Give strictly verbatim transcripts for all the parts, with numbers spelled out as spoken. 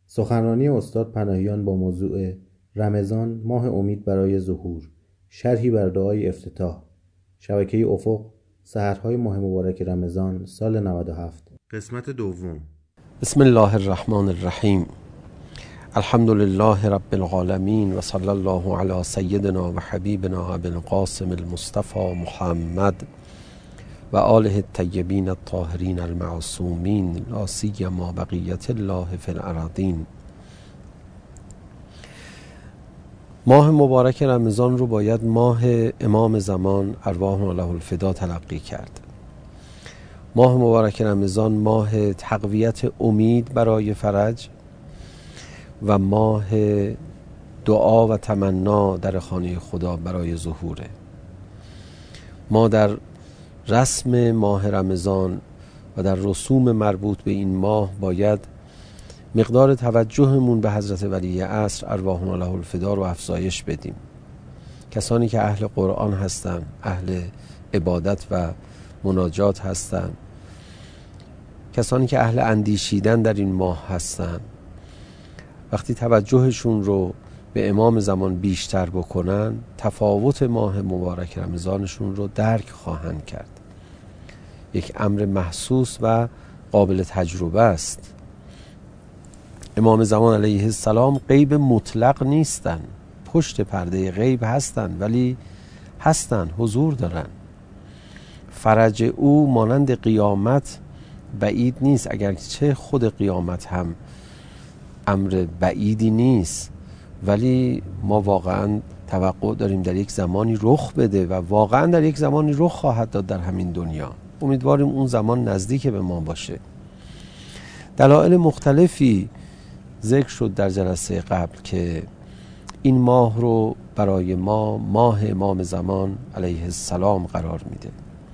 سخنرانی استاد پناهیان با موضوع رمضان ماه امید برای ظهور، شرحی بر دعای افتتاح، شبکه افق، سحرهای ماه مبارک رمضان سال نود و هفت. قسمت دوم. بسم الله الرحمن الرحیم. الحمد لله رب العالمین و صلی الله علی سیدنا و حبیبنا ابی القاسم المصطفى محمد و آله الطیبین الطاهرین المعصومین لا سیما بقیت الله فی الارضین. ماه مبارک رمضان رو باید ماه امام زمان ارواحنا له الفدا تلقی کرد. ماه مبارک رمضان ماه تقویت امید برای فرج و ماه دعا و تمنا در خانه خدا برای ظهوره. ما در رسم ماه رمضان و در رسوم مربوط به این ماه باید مقدار توجهمون به حضرت ولی عصر ارواحنا له الفدا رو افزایش بدیم. کسانی که اهل قرآن هستند، اهل عبادت و مناجات هستند، کسانی که اهل اندیشیدن در این ماه هستند، وقتی توجهشون رو به امام زمان بیشتر بکنن تفاوت ماه مبارک رمضانشون رو درک خواهند کرد. یک امر محسوس و قابل تجربه است. امام زمان علیه السلام غیب مطلق نیستن، پشت پرده غیب هستن، ولی هستن، حضور دارن. فرج او مانند قیامت بعید نیست، اگرچه خود قیامت هم امر بعیدی نیست، ولی ما واقعا توقع داریم در یک زمانی رخ بده و واقعا در یک زمانی رخ خواهد داد در همین دنیا. امیدواریم اون زمان نزدیک به ما باشه. دلایل مختلفی ذکر شد در جلسه قبل که این ماه رو برای ما ماه امام زمان علیه السلام قرار میده.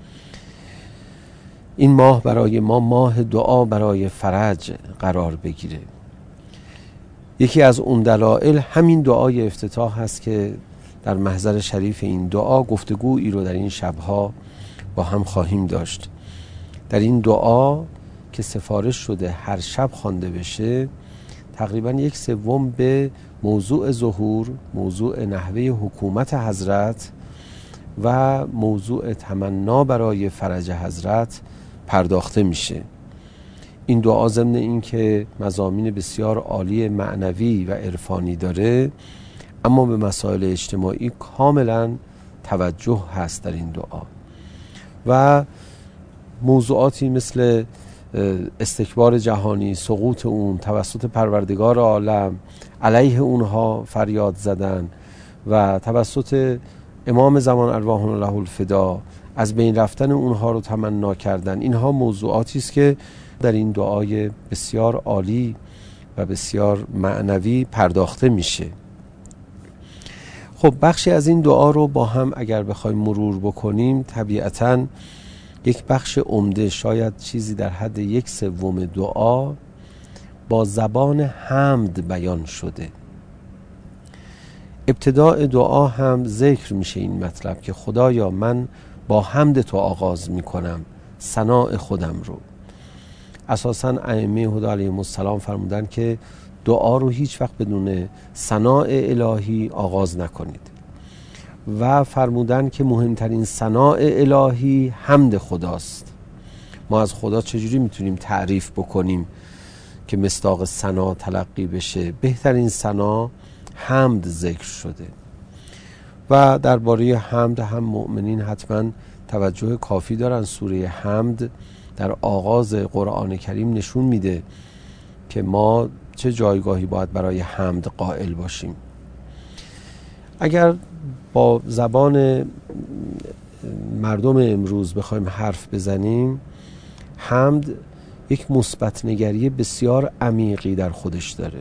این ماه برای ما ماه دعا برای فرج قرار بگیره. یکی از اون دلایل همین دعای افتتاح هست که در محضر شریف این دعا گفتگویی رو در این شبها با هم خواهیم داشت. در این دعا که سفارش شده هر شب خوانده بشه، تقریبا یک سوم به موضوع ظهور، موضوع نحوه حکومت حضرت و موضوع تمنا برای فرج حضرت پرداخته میشه. این دعا ضمن این که مضامین بسیار عالی معنوی و عرفانی داره، اما به مسائل اجتماعی کاملا توجه هست در این دعا و موضوعاتی مثل استکبار جهانی، سقوط اون توسط پروردگار عالم، علیه اونها فریاد زدن و توسط امام زمان ارواحنا له الفدا از بین رفتن اونها رو تمنا کردن. اینها موضوعاتی است که در این دعای بسیار عالی و بسیار معنوی پرداخته میشه. خب بخشی از این دعا رو با هم اگر بخوایم مرور بکنیم، طبیعتاً یک بخش عمده، شاید چیزی در حد یک سوم دعا با زبان حمد بیان شده. ابتداء دعا هم ذکر میشه این مطلب که خدایا من با حمد تو آغاز میکنم ثناء خودم رو. اساساً ائمه هدی علیهم السلام فرمودن که دعا رو هیچ وقت بدون ثناء الهی آغاز نکنید و فرمودن که مهمترین ثناء الهی حمد خداست. ما از خدا چجوری میتونیم تعریف بکنیم که مصداق ثنا تلقی بشه؟ بهترین ثنا حمد ذکر شده و درباره حمد هم مؤمنین حتما توجه کافی دارن. سوره حمد در آغاز قرآن کریم نشون میده که ما چه جایگاهی باید برای حمد قائل باشیم. اگر با زبان مردم امروز بخوایم حرف بزنیم، حمد یک مثبت نگری بسیار عمیقی در خودش داره.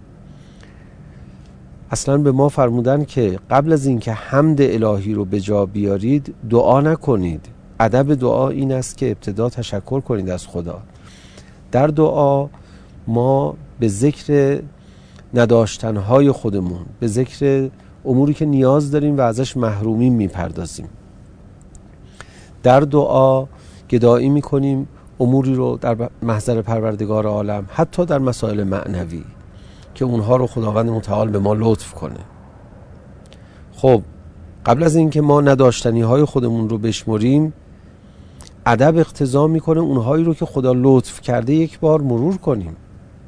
اصلا به ما فرمودن که قبل از اینکه حمد الهی رو به جا بیارید دعا نکنید. ادب دعا این است که ابتدا تشکر کنید از خدا. در دعا ما به ذکر نداشتنهای خودمون، به ذکر اموری که نیاز داریم و ازش محرومیم میپردازیم. در دعا گدایی میکنیم اموری رو در محضر پروردگار عالم، حتی در مسائل معنوی. که اونها رو خداوند متعال به ما لطف کنه. خب قبل از اینکه ما نداشتنی های خودمون رو بشمریم، ادب اقتضا میکنه اونهایی رو که خدا لطف کرده یک بار مرور کنیم.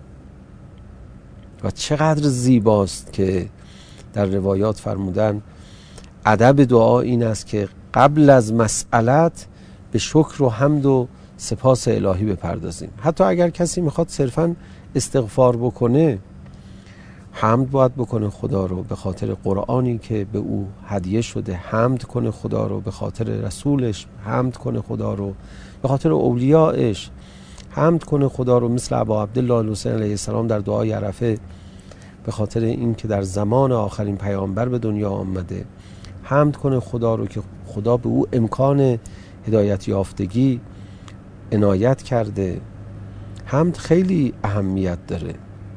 و چقدر زیباست که در روایات فرمودن ادب دعا این است که قبل از مسئلت به شکر و حمد و سپاس الهی بپردازیم. حتی اگر کسی میخواد صرفاً استغفار بکنه، حمد باید بکنه خدا رو به خاطر قرآنی که به او هدیه شده، حمد کنه خدا رو به خاطر رسولش، حمد کنه خدا رو به خاطر اولیائش، حمد کنه خدا رو مثل ابا عبدالله الحسین علیه السلام در دعای عرفه به خاطر این که در زمان آخرین پیامبر به دنیا آمده، حمد کنه خدا رو که خدا به او امکان هدایت یافتگی عنایت کرده. حمد خیلی اهمیت داره.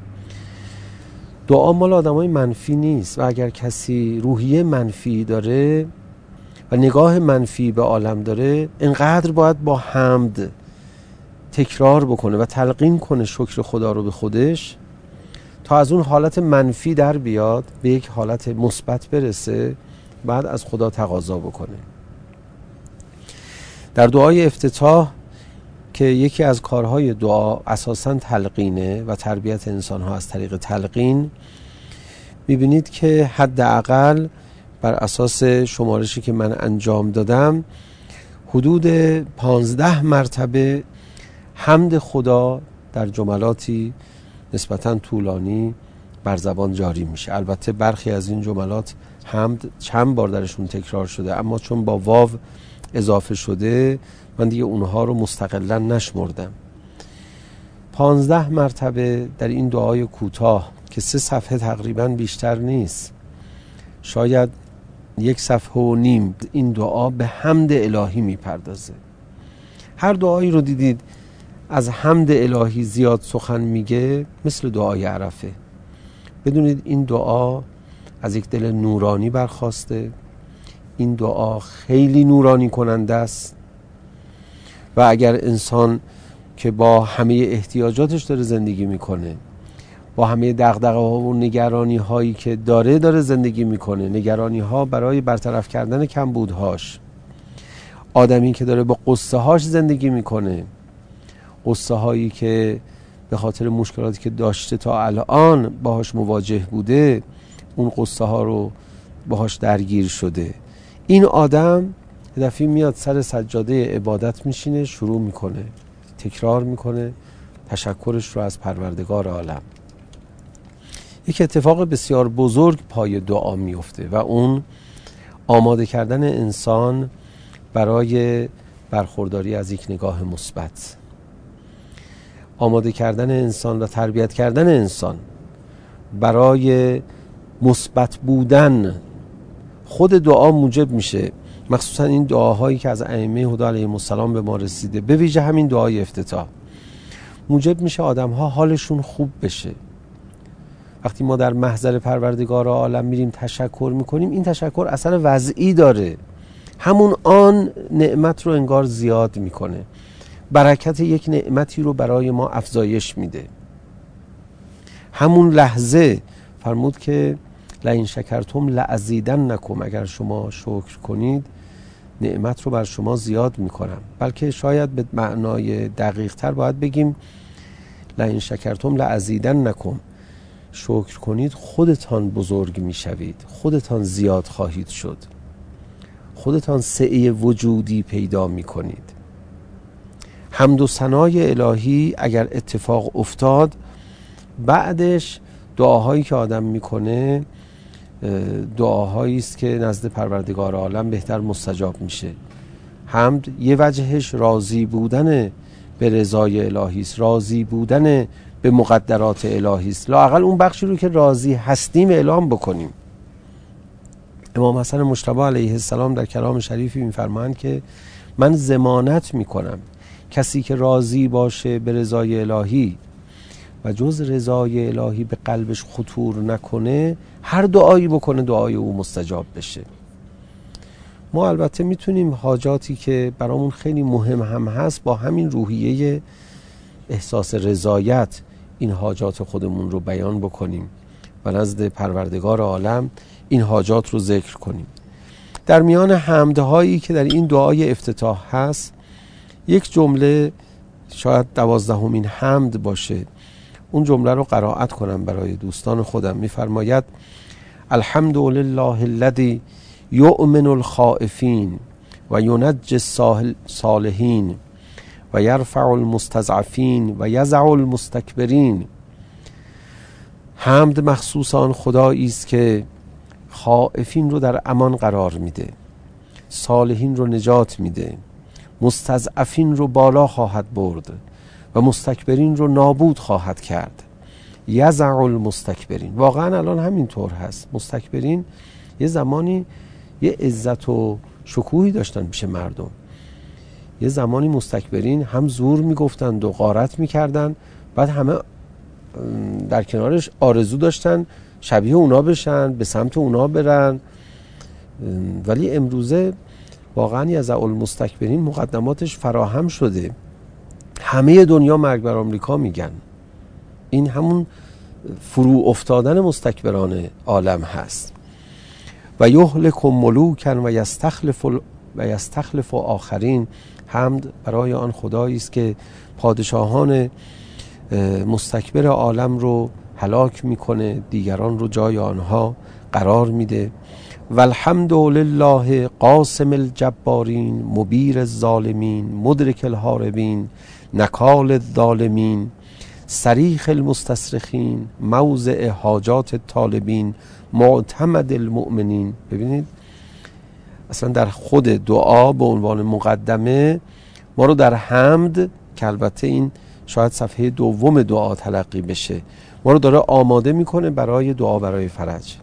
دعا مال آدمای منفی نیست و اگر کسی روحیه منفی داره و نگاه منفی به عالم داره، انقدر باید با حمد تکرار بکنه و تلقین کنه شکر خدا رو به خودش تا از اون حالت منفی در بیاد، به یک حالت مثبت برسه، بعد از خدا تقاضا بکنه. در دعای افتتاح که یکی از کارهای دعا اساساً تلقینه و تربیت انسان‌ها از طریق تلقین، می‌بینید که حداقل بر اساس شمارشی که من انجام دادم حدود پانزده مرتبه حمد خدا در جملاتی نسبتاً طولانی بر زبان جاری میشه. البته برخی از این جملات حمد چند بار درشون تکرار شده، اما چون با واو اضافه شده من دیگه اونها رو مستقلاً نشمردم. پانزده مرتبه در این دعای کوتاه که سه صفحه تقریباً بیشتر نیست، شاید یک صفحه و نیم، این دعا به حمد الهی میپردازه. هر دعایی رو دیدید از حمد الهی زیاد سخن میگه مثل دعای عرفه. بدونید این دعا از یک دل نورانی برخواسته. این دعا خیلی نورانی کننده است و اگر انسان که با همه احتیاجاتش داره زندگی میکنه، با همه دغدغه ها و نگرانی هایی که داره داره زندگی میکنه، نگرانی ها برای برطرف کردن کمبودهاش، آدمی که داره با قصه هاش زندگی میکنه، قصه هایی که به خاطر مشکلاتی که داشته تا الان باهاش مواجه بوده، اون قصه ها رو باهاش درگیر شده، این آدم یه دفعه میاد سر سجاده عبادت میشینه، شروع میکنه تکرار میکنه تشکرش رو از پروردگار عالم. یک اتفاق بسیار بزرگ پای دعا میفته و اون آماده کردن انسان برای برخورداری از یک نگاه مثبت، آماده کردن انسان و تربیت کردن انسان برای مثبت بودن. خود دعا موجب میشه، مخصوصا این دعاهایی که از ائمه هدی علیهم السلام به ما رسیده، به ویژه همین دعای افتتاح، موجب میشه آدم‌ها حالشون خوب بشه. وقتی ما در محضر پروردگار عالم میریم تشکر میکنیم، این تشکر اثر وضعی داره، همون آن نعمت رو انگار زیاد میکنه، برکت یک نعمتی رو برای ما افزایش میده. همون لحظه فرمود که لئن شکرتم لازیدنکم، اگر شما شکر کنید نعمت رو بر شما زیاد میکنم. بلکه شاید به معنای دقیق تر باید بگیم لئن شکرتم لازیدنکم، شکر کنید خودتان بزرگ میشوید، خودتان زیاد خواهید شد، خودتان سعه وجودی پیدا میکنید. حمد و ثنای الهی اگر اتفاق افتاد، بعدش دعاهایی که آدم میکنه دعاهایی است که نزد پروردگار عالم بهتر مستجاب میشه. حمد یه وجهش راضی بودن به رضای الهی است، راضی بودن به مقدرات الهی است، لااقل اون بخشی رو که راضی هستیم اعلام بکنیم. امام حسن مجتبی علیه السلام در کلام شریفی میفرمایند که من ضمانت میکنم کسی که راضی باشه به رضای الهی و جز رضای الهی به قلبش خطور نکنه، هر دعایی بکنه دعای او مستجاب بشه. ما البته میتونیم حاجاتی که برامون خیلی مهم هم هست با همین روحیه احساس رضایت این حاجات خودمون رو بیان بکنیم و نزد پروردگار عالم این حاجات رو ذکر کنیم. در میان حمدهایی که در این دعای افتتاح هست، یک جمله شاید دوازدهمین حمد باشه، اون جمله رو قرائت کنم برای دوستان خودم. میفرماید الحمد لله الذی یؤمن الخائفین و ینجی الصالحین و یرفع المستضعفین و یضع المستکبرین. حمد مخصوص آن خدایی است که خائفین رو در امان قرار میده، صالحین رو نجات میده، مستضعفین رو بالا خواهد برد و مستکبرین رو نابود خواهد کرد. یضع المستکبرین، واقعا الان همینطور هست. مستکبرین یه زمانی یه عزت و شکوهی داشتن پیش مردم، یه زمانی مستکبرین هم زور میگفتند و غارت میکردن، بعد همه در کنارش آرزو داشتن شبیه اونا بشن، به سمت اونا برن. ولی امروزه واقعا یضع المستکبرین مقدماتش فراهم شده. همه دنیا مرگ بر آمریکا میگن. این همون فرو افتادن مستکبران عالم هست. و یهلک ملوکا و یستخلف و یستخلف آخرین. حمد برای آن خدایی است که پادشاهان مستکبر عالم رو هلاک میکنه، دیگران رو جای آنها قرار میده. و الحمد لله قاسم الجبارین مبیر الظالمین مدرک الهاربین نکال الظالمین صریخ المستصرخین موضع حاجات الطالبین معتمد المؤمنین. ببینید اصلا در خود دعا به عنوان مقدمه ما رو در حمد، که البته این شاید صفحه دوم دعا تلقی بشه، ما رو داره آماده میکنه برای دعا برای فرج.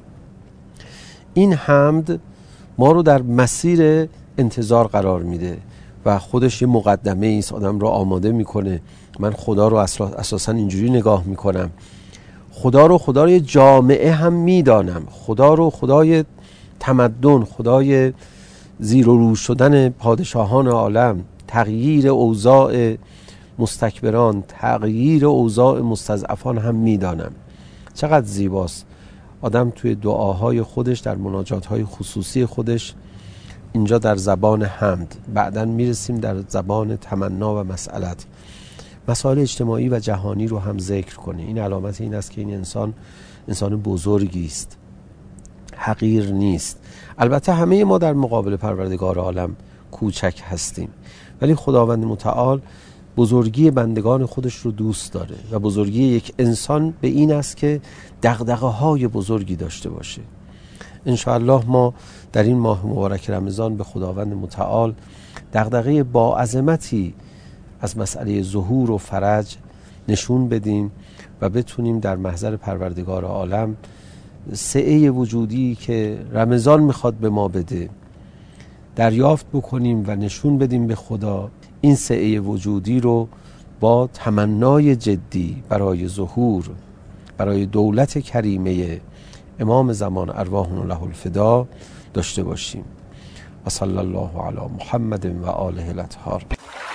این حمد ما رو در مسیر انتظار قرار میده و خودش یه مقدمه ایست، آدم رو آماده میکنه. من خدا رو اساسا اینجوری نگاه میکنم، خدا رو خدای جامعه هم میدانم، خدا رو خدای تمدن، خدای زیر و رو شدن پادشاهان عالم، تغییر اوضاع مستکبران، تغییر اوضاع مستضعفان هم میدانم. چقدر زیباست آدم توی دعاهای خودش، در مناجاتهای خصوصی خودش، اینجا در زبان حمد، بعداً میرسیم در زبان تمنا و مسئلت، مسائل اجتماعی و جهانی رو هم ذکر کنه. این علامت این است که این انسان انسان بزرگی است، حقیر نیست. البته همه ما در مقابل پروردگار عالم کوچک هستیم، ولی خداوند متعال بزرگی بندگان خودش رو دوست داره و بزرگی یک انسان به این است که دغدغه‌های بزرگی داشته باشه. انشاءالله ما در این ماه مبارک رمضان به خداوند متعال دغدغه با عظمتی از مسئله ظهور و فرج نشون بدیم و بتونیم در محضر پروردگار عالم سعه وجودی که رمضان میخواد به ما بده دریافت بکنیم و نشون بدیم به خدا. این سعه وجودی رو با تمنای جدی برای ظهور، برای دولت کریمه امام زمان ارواحنا له الفدا داشته باشیم. و صلی الله علی محمد و آله الاطهار.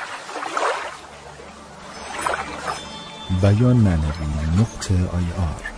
بیان معنوی نقطه آی آر